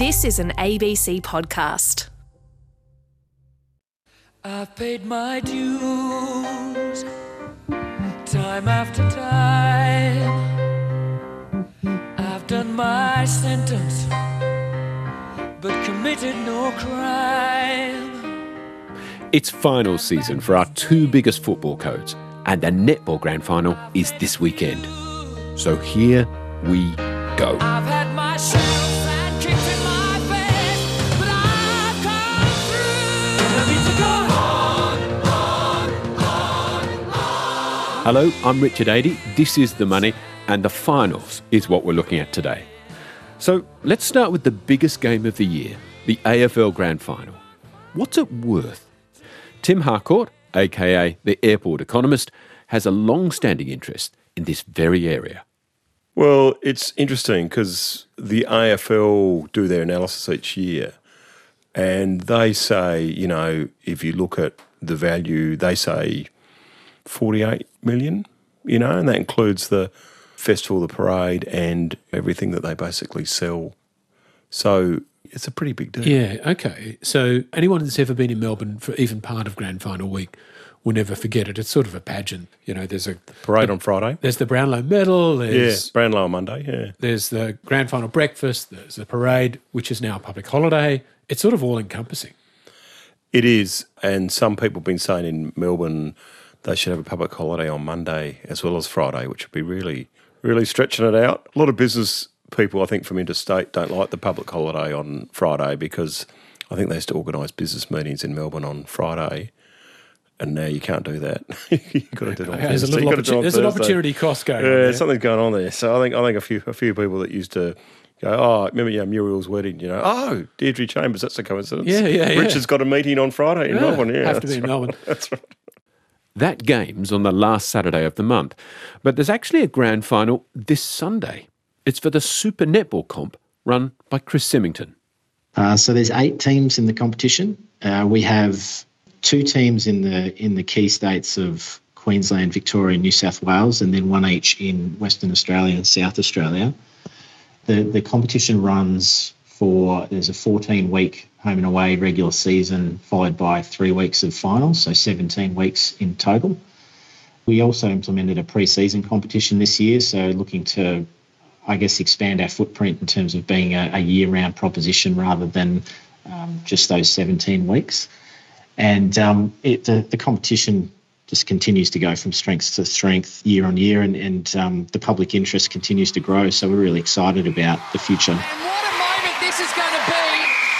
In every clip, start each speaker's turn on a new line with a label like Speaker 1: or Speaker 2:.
Speaker 1: This is an ABC podcast.
Speaker 2: I've paid my dues, time after time. I've done my sentence, but committed no crime.
Speaker 3: It's final season for our two biggest football codes, and the netball grand final is this weekend. So here we go.
Speaker 2: I've had my shells and kicked in my face, but I've come through. I need to go on.
Speaker 3: Hello, I'm Richard Adey. This is The Money, and the finals is what we're looking at today. So let's start with the biggest game of the year, the AFL Grand Final. What's it worth? Tim Harcourt, aka the Airport Economist, has a long-standing interest in this very area.
Speaker 4: Well, it's interesting because the AFL do their analysis each year and they say, you know, if you look at the value, they say 48 million, you know, and that includes the festival, the parade and everything that they basically sell. So it's a pretty big deal.
Speaker 5: Yeah, okay. So anyone that's ever been in Melbourne for even part of Grand Final week will never forget it. It's sort of a pageant. You know, there's a
Speaker 4: Parade on Friday.
Speaker 5: There's the Brownlow Medal. There's,
Speaker 4: Brownlow on Monday, yeah.
Speaker 5: There's the Grand Final breakfast. There's the parade, which is now a public holiday. It's sort of all-encompassing.
Speaker 4: It is, and some people have been saying in Melbourne they should have a public holiday on Monday as well as Friday, which would be really, really stretching it out. A lot of business people, I think, from interstate don't like the public holiday on Friday because I think they used to organise business meetings in Melbourne on Friday, and now you can't do that. You've got to do it on
Speaker 5: There's,
Speaker 4: Thursday.
Speaker 5: there's an opportunity cost going on there.
Speaker 4: Something's going on there. So I think a few people that used to go, oh, remember Muriel's wedding, you know, oh, Deirdre Chambers, that's a coincidence.
Speaker 5: Yeah.
Speaker 4: Richard's got a meeting on Friday in Melbourne. Yeah,
Speaker 5: have to be in Melbourne.
Speaker 4: That's right.
Speaker 3: That game's on the last Saturday of the month, but there's actually a grand final this Sunday. It's for the Super Netball comp run by Chris Symington.
Speaker 6: So there's 8 teams in the competition. We have 2 teams in the key states of Queensland, Victoria, New South Wales, and then 1 each in Western Australia and South Australia. The competition runs there's a 14-week home and away regular season followed by 3 weeks of finals, so 17 weeks in total. We also implemented a pre-season competition this year, so looking to, I guess, expand our footprint in terms of being a year-round proposition rather than just those 17 weeks. And the competition just continues to go from strength to strength year on year, and the public interest continues to grow. So we're really excited about the future.
Speaker 2: And what a moment this is going to be.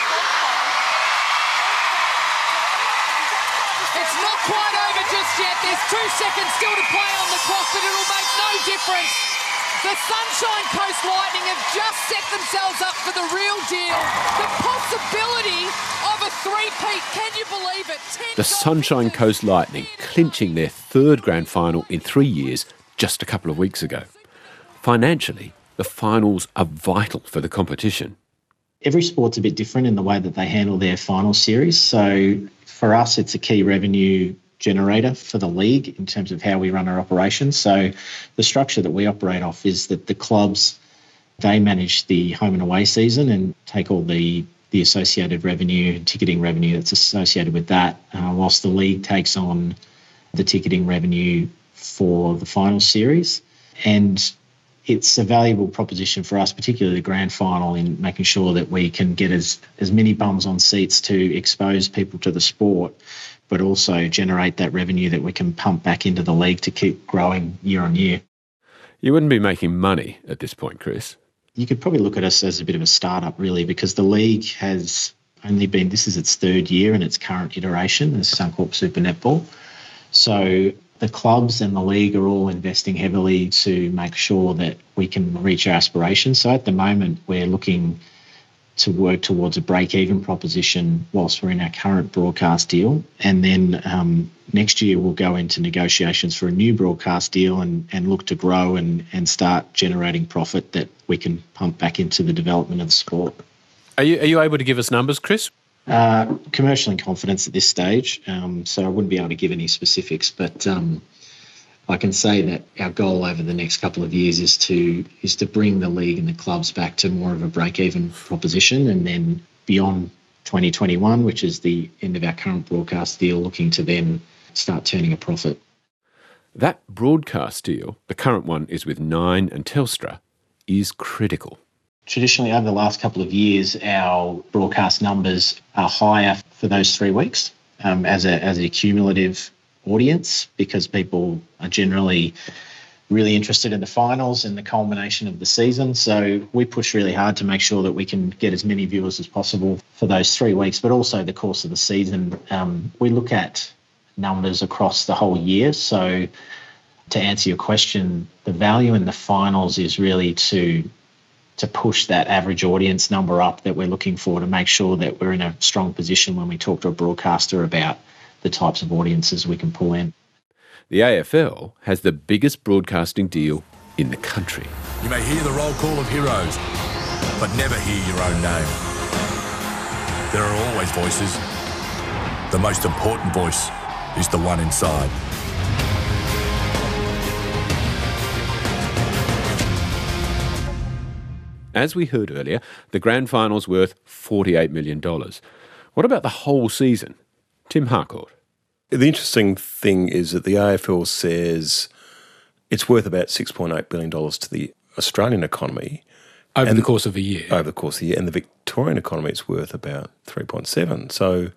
Speaker 2: It's not quite over just yet. There's 2 seconds still to play on the clock, but it'll make no difference. The Sunshine Coast Lightning have just set themselves up for the real deal. The possibility of a three-peat. Can you believe it?
Speaker 3: The Sunshine Coast Lightning clinching their 3rd grand final in 3 years just a couple of weeks ago. Financially, the finals are vital for the competition.
Speaker 6: Every sport's a bit different in the way that they handle their final series. So for us, it's a key revenue generator for the league in terms of how we run our operations. So the structure that we operate off is that the clubs, they manage the home and away season and take all the associated revenue, ticketing revenue that's associated with that, whilst the league takes on the ticketing revenue for the final series. And it's a valuable proposition for us, particularly the grand final, in making sure that we can get as many bums on seats to expose people to the sport, but also generate that revenue that we can pump back into the league to keep growing year on year.
Speaker 3: You wouldn't be making money at this point, Chris.
Speaker 6: You could probably look at us as a bit of a startup, really, because the league has only been, this is its 3rd year in its current iteration, the Suncorp Super Netball. So the clubs and the league are all investing heavily to make sure that we can reach our aspirations. So at the moment, we're looking to work towards a break-even proposition whilst we're in our current broadcast deal. And then next year we'll go into negotiations for a new broadcast deal and look to grow and start generating profit that we can pump back into the development of the sport.
Speaker 5: Are you able to give us numbers, Chris?
Speaker 6: Commercial in confidence at this stage, so I wouldn't be able to give any specifics, but I can say that our goal over the next couple of years is to bring the league and the clubs back to more of a break-even proposition, and then beyond 2021, which is the end of our current broadcast deal, looking to then start turning a profit.
Speaker 3: That broadcast deal, the current one is with Nine and Telstra, is critical.
Speaker 6: Traditionally, over the last couple of years, our broadcast numbers are higher for those 3 weeks as a cumulative audience, because people are generally really interested in the finals and the culmination of the season. So we push really hard to make sure that we can get as many viewers as possible for those 3 weeks, but also the course of the season. We look at numbers across the whole year. So to answer your question, the value in the finals is really to push that average audience number up that we're looking for, to make sure that we're in a strong position when we talk to a broadcaster about the types of audiences we can pull in.
Speaker 3: The AFL has the biggest broadcasting deal in the country.
Speaker 7: You may hear the roll call of heroes, but never hear your own name. There are always voices. The most important voice is the one inside.
Speaker 3: As we heard earlier, the grand final's worth $48 million. What about the whole season? Tim Harcourt.
Speaker 4: The interesting thing is that the AFL says it's worth about $6.8 billion to the Australian economy.
Speaker 5: Over the course of a year.
Speaker 4: Over the course of the year. And the Victorian economy, it's worth about 3.7. So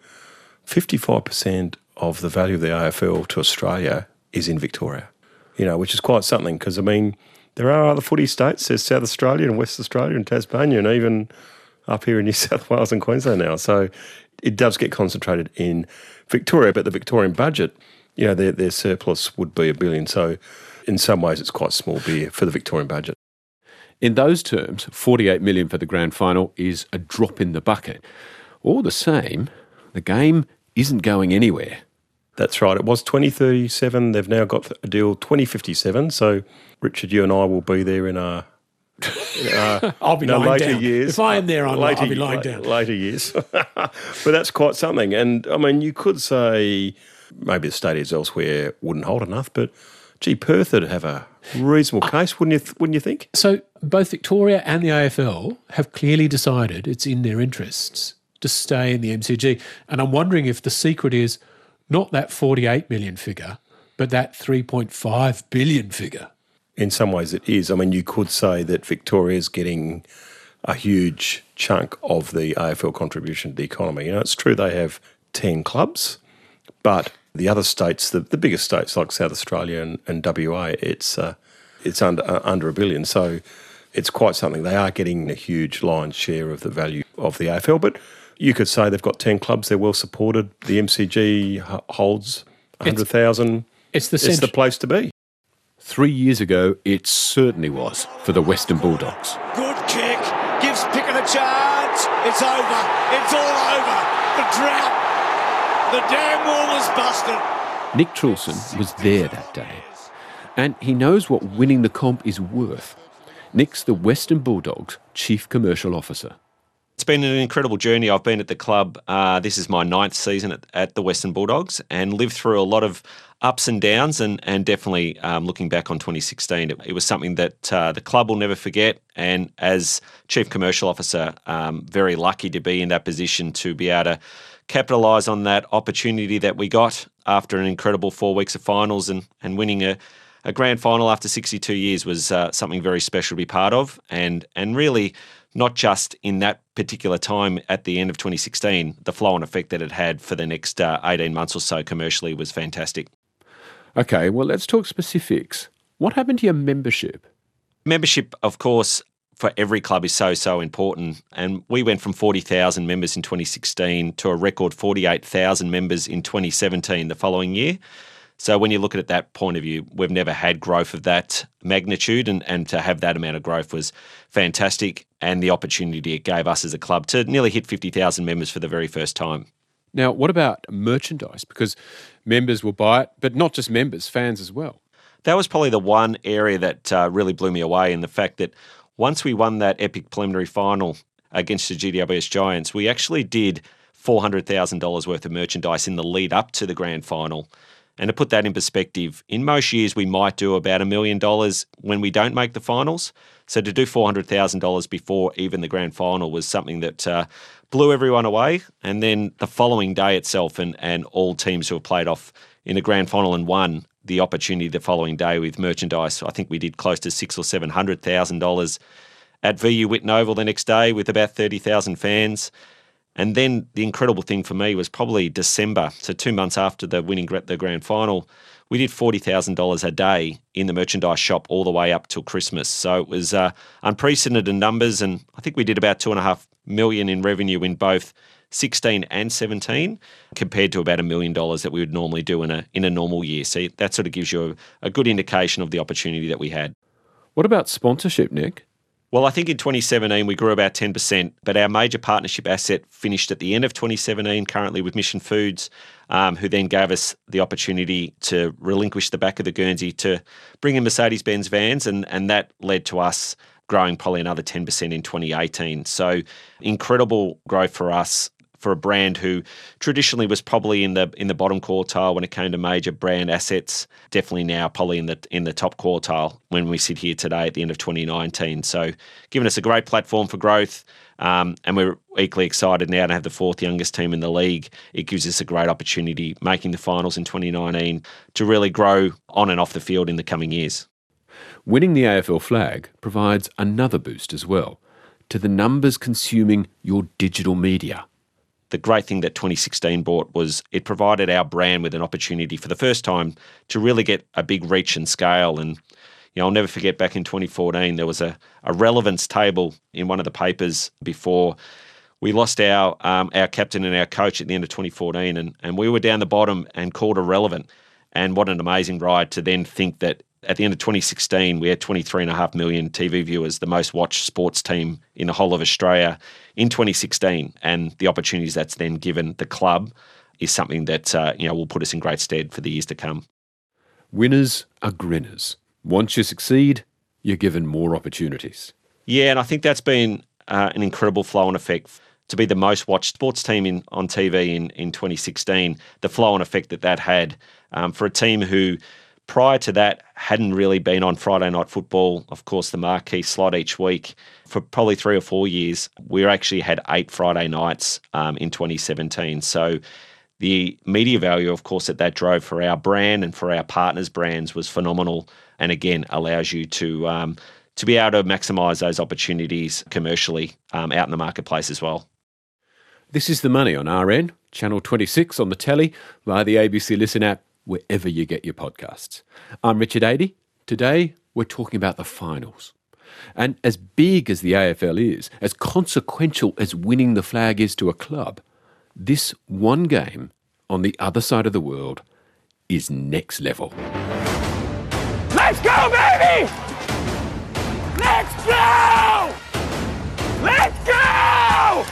Speaker 4: 55% of the value of the AFL to Australia is in Victoria, which is quite something, because, there are other footy states. There's South Australia and West Australia and Tasmania, and even up here in New South Wales and Queensland now. So it does get concentrated in Victoria, but the Victorian budget, their surplus would be $1 billion. So in some ways it's quite small beer for the Victorian budget.
Speaker 3: In those terms, $48 million for the grand final is a drop in the bucket. All the same, the game isn't going anywhere.
Speaker 4: That's right. It was 2037. They've now got a deal 2057. So, Richard, you and I will be there in our
Speaker 5: I'll be lying
Speaker 4: later
Speaker 5: down.
Speaker 4: years.
Speaker 5: If I am there, I'll be lying down.
Speaker 4: Later years. But that's quite something. And, you could say maybe the stadiums elsewhere wouldn't hold enough, but, gee, Perth would have a reasonable case, wouldn't you think?
Speaker 5: So both Victoria and the AFL have clearly decided it's in their interests to stay in the MCG. And I'm wondering if the secret is not that 48 million figure, but that 3.5 billion figure.
Speaker 4: In some ways it is. You could say that Victoria's getting a huge chunk of the AFL contribution to the economy. It's true they have 10 clubs, but the other states, the biggest states like South Australia and WA, it's under $1 billion. So it's quite something. They are getting a huge lion's share of the value of the AFL, but you could say they've got 10 clubs, they're well supported. The MCG holds 100,000.
Speaker 5: It's the
Speaker 4: place to be.
Speaker 3: 3 years ago, it certainly was for the Western Bulldogs.
Speaker 8: Good kick, gives Pickett a chance. It's over. It's all over. The drought. The damn wall is busted.
Speaker 3: Nick Trulson was there that day, and he knows what winning the comp is worth. Nick's the Western Bulldogs Chief Commercial Officer.
Speaker 9: It's been an incredible journey. I've been at the club, this is my 9th season at the Western Bulldogs, and lived through a lot of ups and downs, and definitely looking back on 2016, it was something that the club will never forget. And as Chief Commercial Officer, very lucky to be in that position to be able to capitalise on that opportunity that we got after an incredible 4 weeks of finals, and winning a grand final after 62 years was something very special to be part of, and really not just in that particular time at the end of 2016, the flow-on effect that it had for the next 18 months or so commercially was fantastic.
Speaker 3: Okay, well, let's talk specifics. What happened to your membership?
Speaker 9: Membership, of course, for every club is so important. And we went from 40,000 members in 2016 to a record 48,000 members in 2017, the following year. So when you look at it at that point of view, we've never had growth of that magnitude, and to have that amount of growth was fantastic, and the opportunity it gave us as a club to nearly hit 50,000 members for the very first time.
Speaker 3: Now, what about merchandise? Because members will buy it, but not just members, fans as well.
Speaker 9: That was probably the one area that really blew me away, in the fact that once we won that epic preliminary final against the GWS Giants, we actually did $400,000 worth of merchandise in the lead up to the grand final. And to put that in perspective, in most years we might do about $1 million when we don't make the finals. So to do $400,000 before even the grand final was something that blew everyone away. And then the following day itself, and all teams who have played off in the grand final and won the opportunity the following day with merchandise. I think we did close to $600,000 or $700,000 at VU Whitten Oval the next day with about 30,000 fans. And then the incredible thing for me was probably December, so 2 months after the winning the grand final, we did $40,000 a day in the merchandise shop all the way up till Christmas. So it was unprecedented numbers, and I think we did about $2.5 million in revenue in both 16 and 17, compared to about $1 million that we would normally do in a normal year. So that sort of gives you a good indication of the opportunity that we had.
Speaker 3: What about sponsorship, Nick?
Speaker 9: Well, I think in 2017 we grew about 10%, but our major partnership asset finished at the end of 2017, currently with Mission Foods, who then gave us the opportunity to relinquish the back of the Guernsey to bring in Mercedes-Benz vans, and that led to us growing probably another 10% in 2018. So incredible growth for us, for a brand who traditionally was probably in the bottom quartile when it came to major brand assets, definitely now probably in the top quartile when we sit here today at the end of 2019. So giving us a great platform for growth, and we're equally excited now to have the fourth youngest team in the league. It gives us a great opportunity making the finals in 2019 to really grow on and off the field in the coming years.
Speaker 3: Winning the AFL flag provides another boost as well to the numbers consuming your digital media.
Speaker 9: The great thing that 2016 brought was it provided our brand with an opportunity for the first time to really get a big reach and scale. And I'll never forget back in 2014, there was a relevance table in one of the papers before we lost our captain and our coach at the end of 2014, and we were down the bottom and called irrelevant. And what an amazing ride to then think that at the end of 2016, we had 23.5 million TV viewers, the most watched sports team in the whole of Australia in 2016. And the opportunities that's then given the club is something that will put us in great stead for the years to come.
Speaker 3: Winners are grinners. Once you succeed, you're given more opportunities.
Speaker 9: Yeah, and I think that's been an incredible flow-on effect. To be the most watched sports team on TV in 2016, the flow-on effect that had for a team who prior to that hadn't really been on Friday Night Football, of course, the marquee slot each week. For probably 3 or 4 years, we actually had 8 Friday nights in 2017. So the media value, of course, that drove for our brand and for our partners' brands was phenomenal, and again allows you to be able to maximise those opportunities commercially out in the marketplace as well.
Speaker 3: This is The Money on RN, Channel 26 on the telly, via the ABC Listen app, wherever you get your podcasts. I'm Richard Adey. Today, we're talking about the finals. And as big as the AFL is, as consequential as winning the flag is to a club, this one game on the other side of the world is next level.
Speaker 10: Let's go, baby! Let's go! Let's go!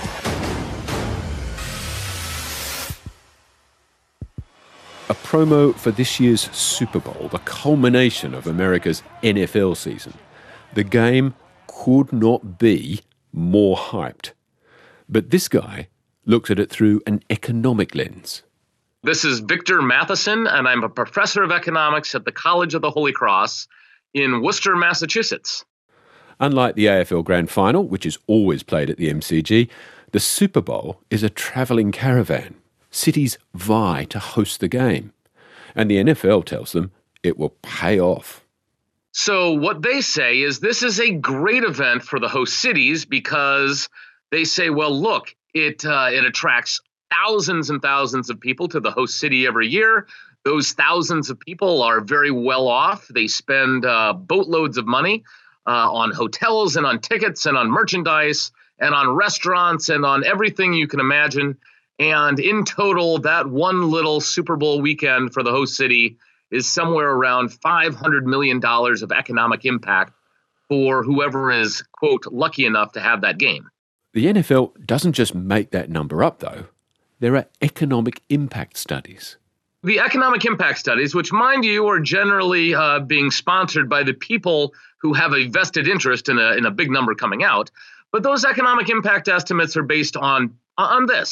Speaker 3: A promo for this year's Super Bowl, the culmination of America's NFL season. The game could not be more hyped. But this guy looks at it through an economic lens.
Speaker 11: This is Victor Matheson, and I'm a professor of economics at the College of the Holy Cross in Worcester, Massachusetts.
Speaker 3: Unlike the AFL Grand Final, which is always played at the MCG, the Super Bowl is a travelling caravan. Cities vie to host the game. And the NFL tells them it will pay off.
Speaker 11: So what they say is this is a great event for the host cities because they say, well, look, it attracts thousands and thousands of people to the host city every year. Those thousands of people are very well off. They spend boatloads of money on hotels and on tickets and on merchandise and on restaurants and on everything you can imagine. And in total, that one little Super Bowl weekend for the host city is somewhere around $500 million of economic impact for whoever is, quote, lucky enough to have that game.
Speaker 3: The NFL doesn't just make that number up, though. There are economic impact studies.
Speaker 11: The economic impact studies, which, mind you, are generally being sponsored by the people who have a vested interest in a big number coming out. But those economic impact estimates are based on this.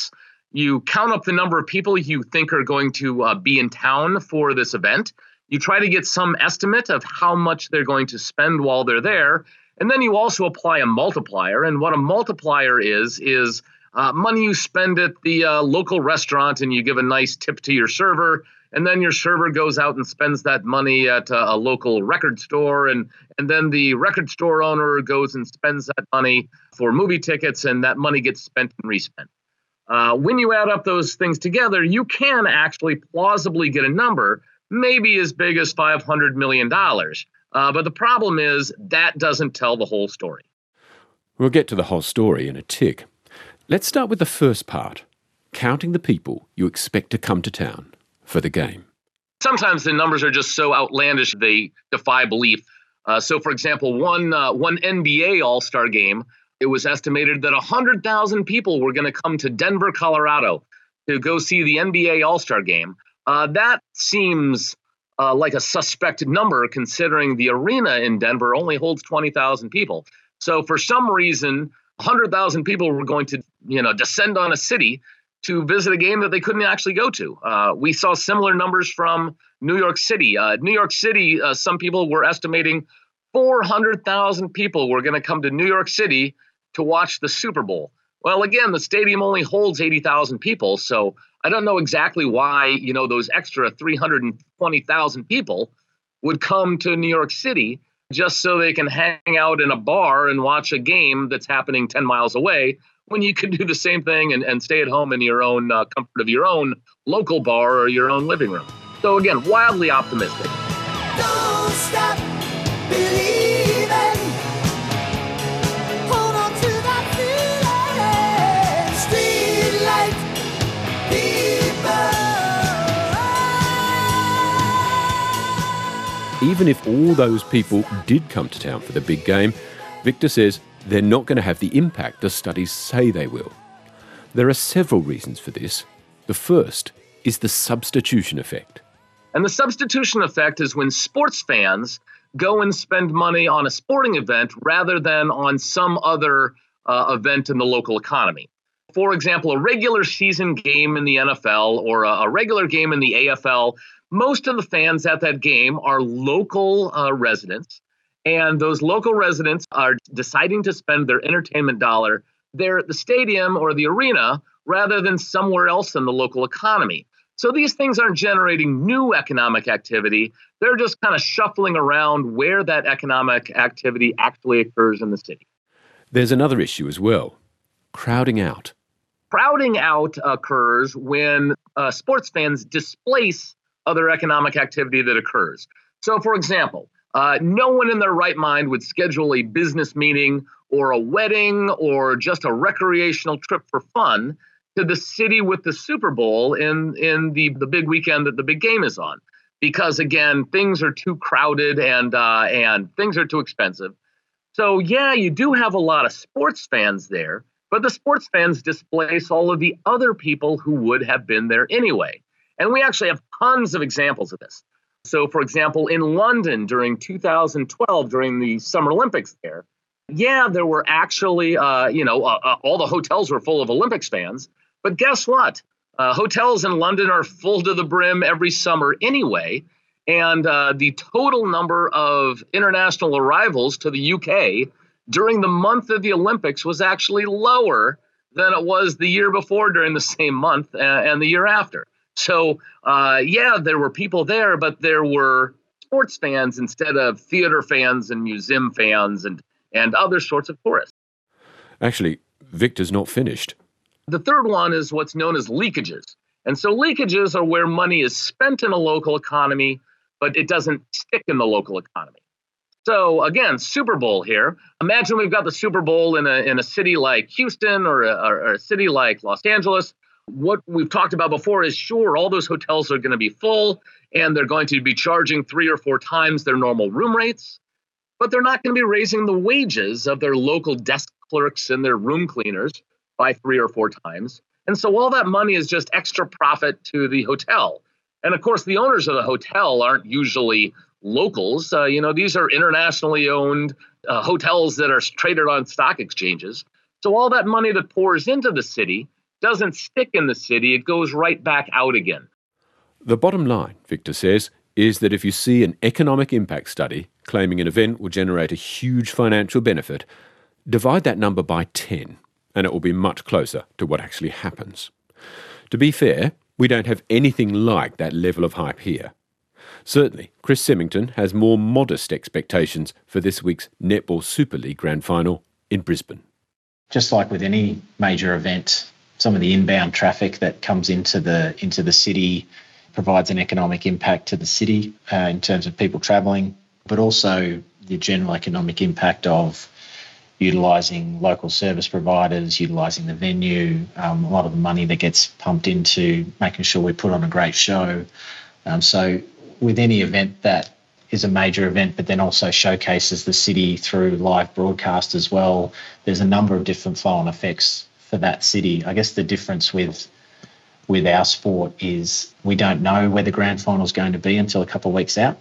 Speaker 11: You count up the number of people you think are going to be in town for this event. You try to get some estimate of how much they're going to spend while they're there. And then you also apply a multiplier. And what a multiplier is money you spend at the local restaurant, and you give a nice tip to your server. And then your server goes out and spends that money at a local record store. And then the record store owner goes and spends that money for movie tickets, and that money gets spent and respent. When you add up those things together, you can actually plausibly get a number maybe as big as $500 million. But the problem is that doesn't tell the whole story.
Speaker 3: We'll get to the whole story in a tick. Let's start with the first part, counting the people you expect to come to town for the game.
Speaker 11: Sometimes the numbers are just so outlandish they defy belief. So, for example, one NBA All-Star game, it was estimated that 100,000 people were going to come to Denver, Colorado to go see the NBA All-Star game. That seems like a suspect number, considering the arena in Denver only holds 20,000 people. So for some reason, 100,000 people were going to, descend on a city to visit a game that they couldn't actually go to. We saw similar numbers from New York City. New York City, some people were estimating 400,000 people were going to come to New York City to watch the Super Bowl. Well, again, the stadium only holds 80,000 people, so I don't know exactly why, those extra 320,000 people would come to New York City just so they can hang out in a bar and watch a game that's happening 10 miles away, when you could do the same thing and stay at home in your own comfort of your own local bar or your own living room. So again, wildly optimistic.
Speaker 10: Don't stop believing. Hold on to that feeling. Streetlight people.
Speaker 3: Even if all those people did come to town for the big game, Victor says they're not going to have the impact the studies say they will. There are several reasons for this. The first is the substitution effect.
Speaker 11: And the substitution effect is when sports fans go and spend money on a sporting event rather than on some other event in the local economy. For example, a regular season game in the NFL or a regular game in the AFL, most of the fans at that game are local residents. And those local residents are deciding to spend their entertainment dollar there at the stadium or the arena rather than somewhere else in the local economy. So these things aren't generating new economic activity. They're just kind of shuffling around where that economic activity actually occurs in the city.
Speaker 3: There's another issue as well, crowding out.
Speaker 11: Crowding out occurs when sports fans displace other economic activity that occurs. So, for example, no one in their right mind would schedule a business meeting or a wedding or just a recreational trip for fun to the city with the Super Bowl in the big weekend that the big game is on. Because, again, things are too crowded and things are too expensive. So, yeah, you do have a lot of sports fans there, but the sports fans displace all of the other people who would have been there anyway. And we actually have tons of examples of this. So, for example, in London during 2012, during the Summer Olympics there were actually, all the hotels were full of Olympics fans. But guess what? Hotels in London are full to the brim every summer anyway. And the total number of international arrivals to the UK during the month of the Olympics was actually lower than it was the year before during the same month and the year after. So, there were people there, but there were sports fans instead of theater fans and museum fans and other sorts of tourists.
Speaker 3: Actually, Victor's not finished.
Speaker 11: The third one is what's known as leakages. And so leakages are where money is spent in a local economy, but it doesn't stick in the local economy. So again, Super Bowl here. Imagine we've got the Super Bowl in a city like Houston or a city like Los Angeles. What we've talked about before is, sure, all those hotels are going to be full and they're going to be charging 3 or 4 times their normal room rates, but they're not going to be raising the wages of their local desk clerks and their room cleaners by 3 or 4 times. And so all that money is just extra profit to the hotel. And of course, the owners of the hotel aren't usually locals. These are internationally owned hotels that are traded on stock exchanges. So all that money that pours into the city doesn't stick in the city, it goes right back out again.
Speaker 3: The bottom line, Victor says, is that if you see an economic impact study claiming an event will generate a huge financial benefit, divide that number by 10 and it will be much closer to what actually happens. To be fair, we don't have anything like that level of hype here. Certainly, Chris Symington has more modest expectations for this week's Netball Super League Grand Final in Brisbane.
Speaker 6: Just like with any major event, some of the inbound traffic that comes into the city provides an economic impact to the city in terms of people travelling, but also the general economic impact of utilising local service providers, utilising the venue, a lot of the money that gets pumped into making sure we put on a great show. So with any event that is a major event, but then also showcases the city through live broadcast as well, there's a number of different flow-on effects for that city. I guess the difference with our sport is we don't know where the grand final is going to be until a couple of weeks out.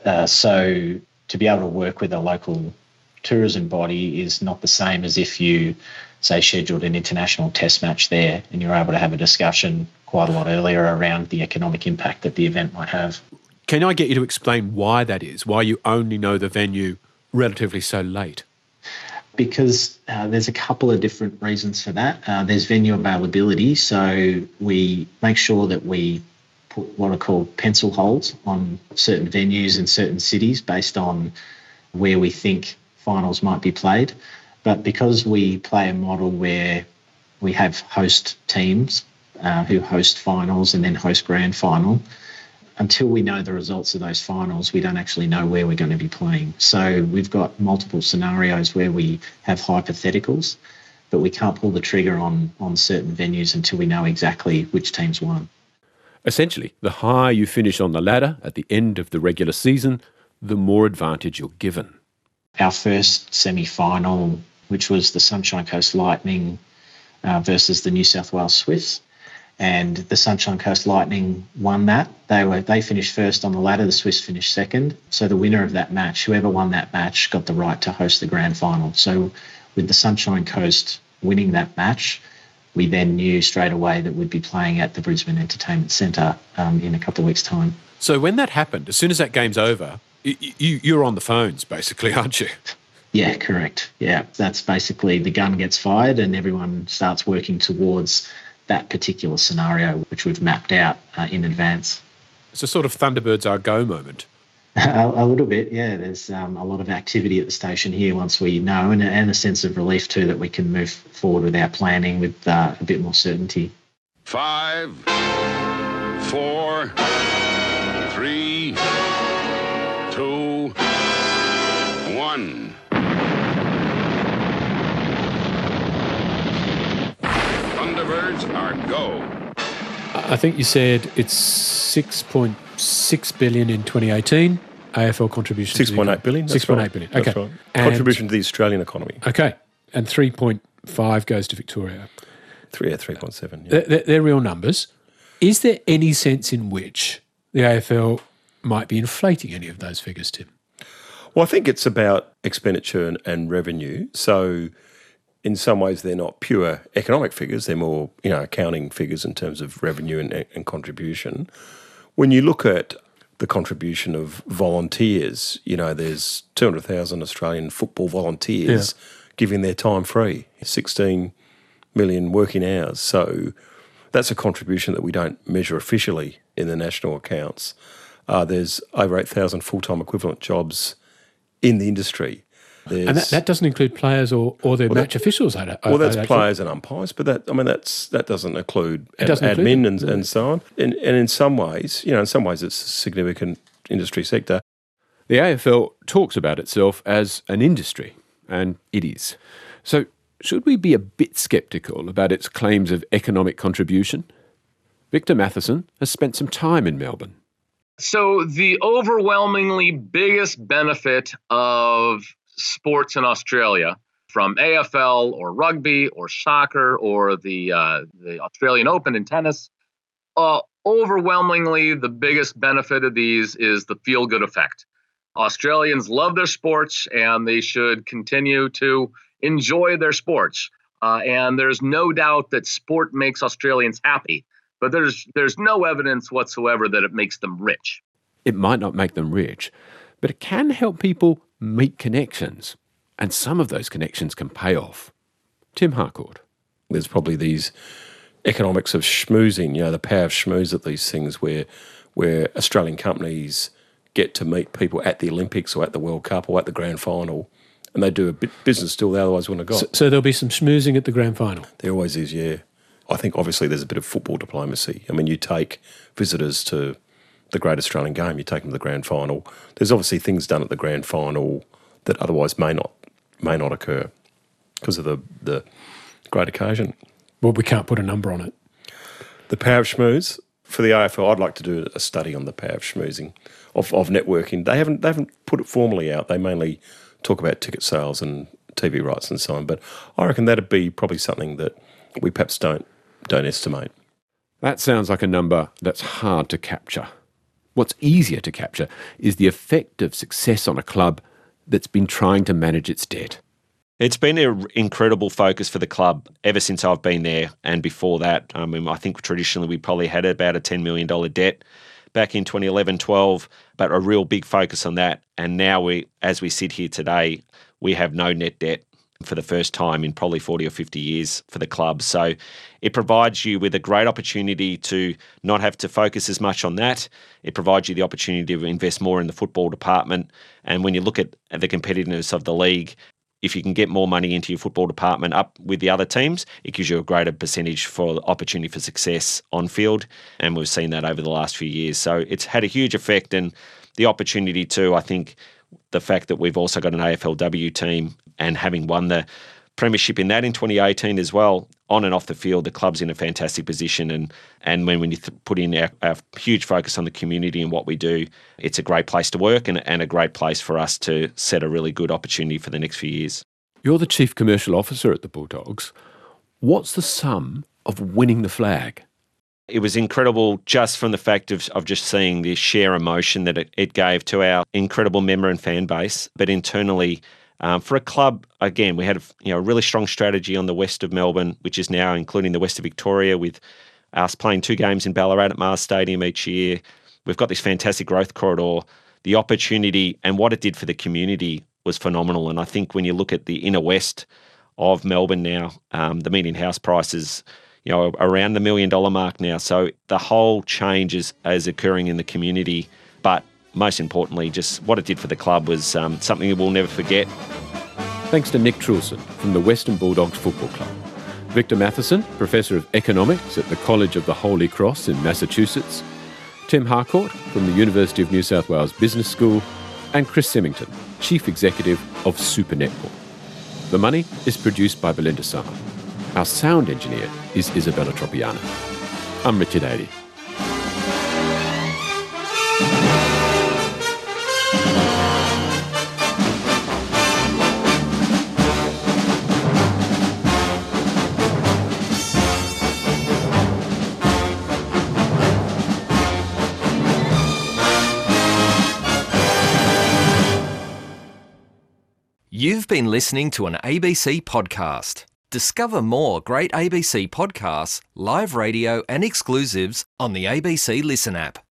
Speaker 6: So to be able to work with a local tourism body is not the same as if you, say, scheduled an international test match there and you're able to have a discussion quite a lot earlier around the economic impact that the event might have.
Speaker 5: Can I get you to explain why that is, why you only know the venue relatively so late?
Speaker 6: Because there's a couple of different reasons for that. There's venue availability, so we make sure that we put what are called pencil holes on certain venues in certain cities based on where we think finals might be played. But because we play a model where we have host teams who host finals and then host grand final, until we know the results of those finals, we don't actually know where we're going to be playing. So we've got multiple scenarios where we have hypotheticals, but we can't pull the trigger on certain venues until we know exactly which teams won.
Speaker 3: Essentially, the higher you finish on the ladder at the end of the regular season, the more advantage you're given.
Speaker 6: Our first semi-final, which was the Sunshine Coast Lightning versus the New South Wales Swifts, and the Sunshine Coast Lightning won that. They finished first on the ladder, the Swifts finished second. So the winner of that match, whoever won that match, got the right to host the grand final. So with the Sunshine Coast winning that match, we then knew straight away that we'd be playing at the Brisbane Entertainment Centre in a couple of weeks' time.
Speaker 5: So when that happened, as soon as that game's over, you're on the phones basically, aren't you?
Speaker 6: Yeah, correct. Yeah, that's basically the gun gets fired and everyone starts working towards that particular scenario, which we've mapped out in advance.
Speaker 5: It's a sort of Thunderbirds are go moment.
Speaker 6: A little bit, yeah. There's a lot of activity at the station here once we know, and a sense of relief too that we can move forward with our planning with a bit more certainty.
Speaker 12: 5, 4, 3, 2, 1. Thunderbirds are go.
Speaker 5: I think you said it's 6.6 billion in 2018. AFL contribution.
Speaker 4: 6.8 billion.
Speaker 5: 6.8 billion. Okay.
Speaker 4: That's right. Contribution to the Australian economy.
Speaker 5: Okay. And 3.5 goes to Victoria.
Speaker 4: 3.7. Yeah.
Speaker 5: They're real numbers. Is there any sense in which the AFL might be inflating any of those figures, Tim?
Speaker 4: Well, I think it's about expenditure and revenue. So in some ways, they're not pure economic figures. They're more, accounting figures in terms of revenue and contribution. When you look at the contribution of volunteers, there's 200,000 Australian football volunteers giving their time free, 16 million working hours. So that's a contribution that we don't measure officially in the national accounts. There's over 8,000 full-time equivalent jobs in the industry.
Speaker 5: And that doesn't include players or their match officials.
Speaker 4: That's players and umpires, but that doesn't include admin and so on. And in some ways, it's a significant industry sector.
Speaker 3: The AFL talks about itself as an industry, and it is. So should we be a bit sceptical about its claims of economic contribution? Victor Matheson has spent some time in Melbourne.
Speaker 11: So the overwhelmingly biggest benefit of sports in Australia, from AFL or rugby or soccer or the Australian Open in tennis, overwhelmingly the biggest benefit of these is the feel-good effect. Australians love their sports and they should continue to enjoy their sports. And there's no doubt that sport makes Australians happy, but there's no evidence whatsoever that it makes them rich.
Speaker 3: It might not make them rich, but it can help people meet connections, and some of those connections can pay off. Tim Harcourt.
Speaker 4: There's probably these economics of schmoozing, the power of schmooze at these things where Australian companies get to meet people at the Olympics or at the World Cup or at the grand final, and they do a bit business still they otherwise wouldn't have got.
Speaker 5: So there'll be some schmoozing at the grand final?
Speaker 4: There always is, yeah. I think obviously there's a bit of football diplomacy. I mean, you take visitors to the Great Australian Game, you take them to the grand final. There's obviously things done at the grand final that otherwise may not occur because of the great occasion.
Speaker 5: Well, we can't put a number on it.
Speaker 4: The power of schmooze for the AFL, I'd like to do a study on the power of schmoozing, of networking. They haven't put it formally out. They mainly talk about ticket sales and TV rights and so on. But I reckon that'd be probably something that we perhaps don't estimate.
Speaker 3: That sounds like a number that's hard to capture. What's easier to capture is the effect of success on a club that's been trying to manage its debt.
Speaker 9: It's been an incredible focus for the club ever since I've been there, and before that. I think traditionally we probably had about a $10 million debt back in 2011-12, but a real big focus on that. And now as we sit here today, we have no net debt for the first time in probably 40 or 50 years for the club. So it provides you with a great opportunity to not have to focus as much on that. It provides you the opportunity to invest more in the football department. And when you look at the competitiveness of the league, if you can get more money into your football department up with the other teams, it gives you a greater percentage for the opportunity for success on field. And we've seen that over the last few years. So it's had a huge effect, and the opportunity too, I think, the fact that we've also got an AFLW team and having won the premiership in that in 2018 as well, on and off the field, the club's in a fantastic position. And when you put in our huge focus on the community and what we do, it's a great place to work and a great place for us to set a really good opportunity for the next few years.
Speaker 3: You're the Chief Commercial Officer at the Bulldogs. What's the sum of winning the flag?
Speaker 9: It was incredible just from the fact of just seeing the sheer emotion that it gave to our incredible member and fan base. But internally, for a club, again, we had a really strong strategy on the west of Melbourne, which is now including the west of Victoria, with us playing 2 games in Ballarat at Mars Stadium each year. We've got this fantastic growth corridor. The opportunity and what it did for the community was phenomenal. And I think when you look at the inner west of Melbourne now, the median house prices around the $1 million mark now. So the whole change is occurring in the community. But most importantly, just what it did for the club was something we'll never forget.
Speaker 3: Thanks to Nick Trulson from the Western Bulldogs Football Club, Victor Matheson, Professor of Economics at the College of the Holy Cross in Massachusetts, Tim Harcourt from the University of New South Wales Business School, and Chris Symington, Chief Executive of Super Netball. The Money is produced by Belinda Summer. Our sound engineer is Isabella Tropiano. I'm Richard Adey.
Speaker 13: You've been listening to an ABC podcast. Discover more great ABC podcasts, live radio and exclusives on the ABC Listen app.